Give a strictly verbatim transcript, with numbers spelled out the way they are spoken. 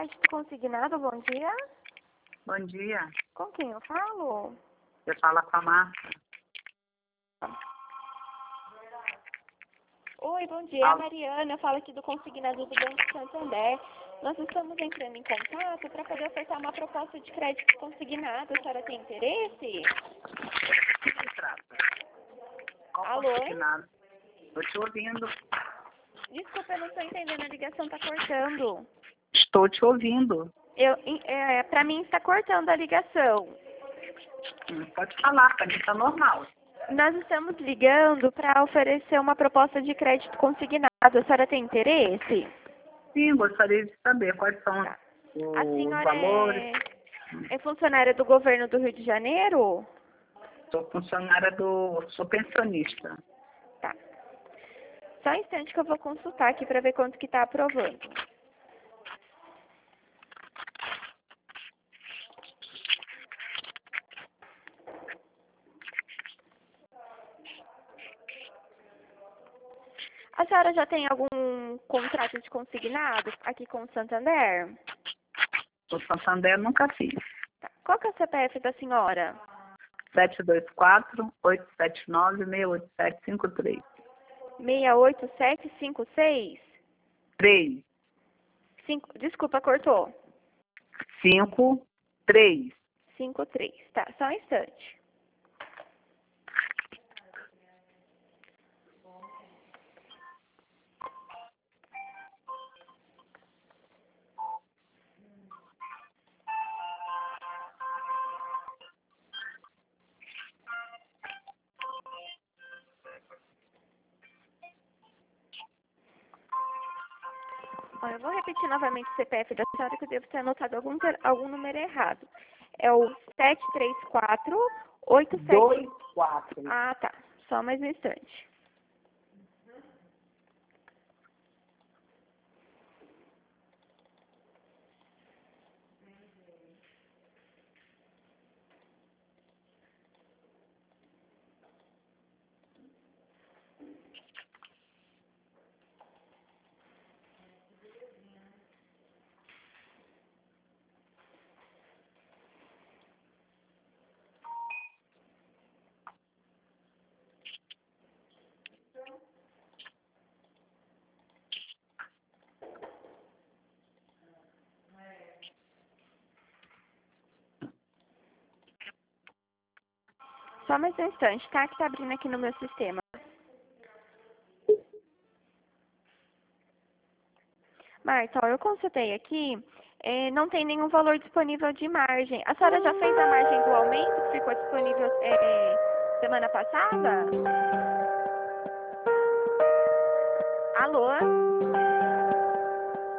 Crédito consignado, bom dia. Bom dia. Com quem eu falo? Você fala com a Marta. Oi, bom dia. É a Alô? Mariana, eu falo aqui do consignado do Banco Santander. Nós estamos entrando em contato para poder ofertar uma proposta de crédito consignado. A senhora tem interesse? O que se trata? Qual Alô? consignado? Estou te ouvindo. Desculpa, eu não estou entendendo. A ligação está cortando. Estou te ouvindo. Eu, é, para mim está cortando a ligação. Hum, Pode falar, para mim está normal. Nós estamos ligando para oferecer uma proposta de crédito consignado. A senhora tem interesse? Sim, gostaria de saber quais são Tá. os A senhora valores. é, é funcionária do governo do Rio de Janeiro? Sou funcionária do... Sou pensionista. Tá. Só um instante que eu vou consultar aqui para ver quanto que está aprovando. A senhora já tem algum contrato de consignado aqui com o Santander? O Santander nunca fiz. Tá. Qual que é o C P F da senhora? sete dois quatro, oito sete nove, seis oito sete cinco três. seis oito sete cinco seis? três. Cinco, desculpa, cortou. cinco, três. cinco três. Tá, só um instante. Olha, eu vou repetir novamente o C P F da senhora que eu devo ter anotado algum, ter- algum número errado. É o sete três quatro oito sete... dois, quatro. Ah, tá. Só mais um instante. Só mais um instante, tá? Que tá abrindo aqui no meu sistema. Marta, ó, eu consultei aqui, eh, não tem nenhum valor disponível de margem. A senhora já fez a margem do aumento que ficou disponível eh, semana passada? Alô?